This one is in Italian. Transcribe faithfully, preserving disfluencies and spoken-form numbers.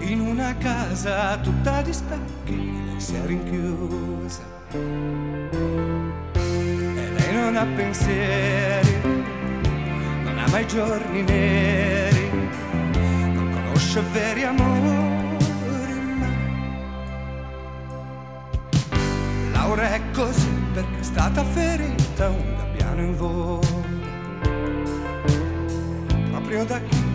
in una casa tutta di specchi, lei si è rinchiusa e lei non ha pensieri, non ama i giorni neri, non conosce veri amori mai. Laura è così perché è stata ferita un gabbiano in volo, proprio da chi